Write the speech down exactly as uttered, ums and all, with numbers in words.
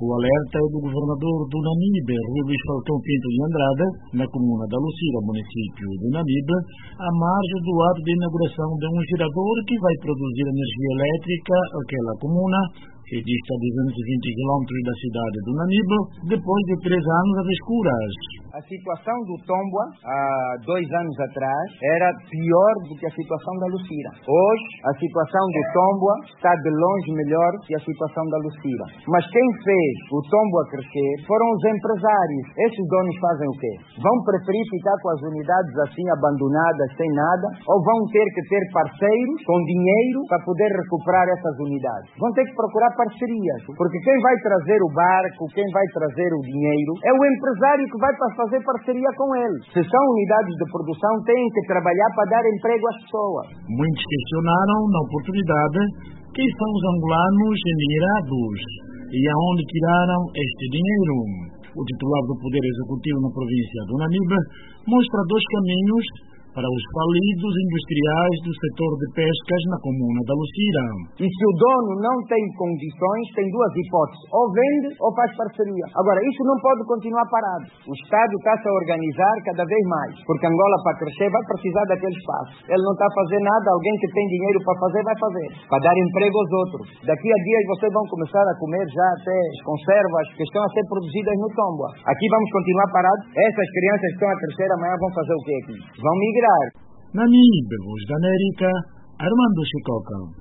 O alerta é do governador do Namibe, Rui Luís Falcão Pinto de Andrade, na comuna da Lucira, município do Namibe, à margem do ato de inauguração de um gerador que vai produzir energia elétrica àquela comuna, que dista a duzentos e vinte quilômetros da cidade do Namibe, depois de três anos às escuras. A situação do Tombua, há dois anos atrás, era pior do que a situação da Lucira. Hoje, a situação do Tombua está de longe melhor que a situação da Lucira. Mas quem fez o Tombua crescer foram os empresários. Esses donos fazem o quê? Vão preferir ficar com as unidades assim abandonadas, sem nada, ou vão ter que ter parceiros com dinheiro para poder recuperar essas unidades? Vão ter que procurar parcerias, porque quem vai trazer o barco, quem vai trazer o dinheiro, é o empresário que vai fazer parceria com ele. Se são unidades de produção, têm que trabalhar para dar emprego às pessoas. Muitos questionaram, na oportunidade, quem são os angolanos endinheirados e aonde tiraram este dinheiro. O titular do Poder Executivo na província do Namibe mostra dois caminhos para os falidos industriais do setor de pescas na comuna da Lucira. E se o dono não tem condições, tem duas hipóteses: ou vende ou faz parceria. Agora, isso não pode continuar parado. O Estado está-se a organizar cada vez mais, porque Angola, para crescer, vai precisar daquele espaço. Ele não está a fazer nada, alguém que tem dinheiro para fazer, vai fazer, para dar emprego aos outros. Daqui a dias vocês vão começar a comer já até as conservas que estão a ser produzidas no Tombua. Aqui vamos continuar parados. Essas crianças que estão a crescer amanhã vão fazer o quê aqui? Vão migrar. Namibe, Voz da América, Armando Chicoca.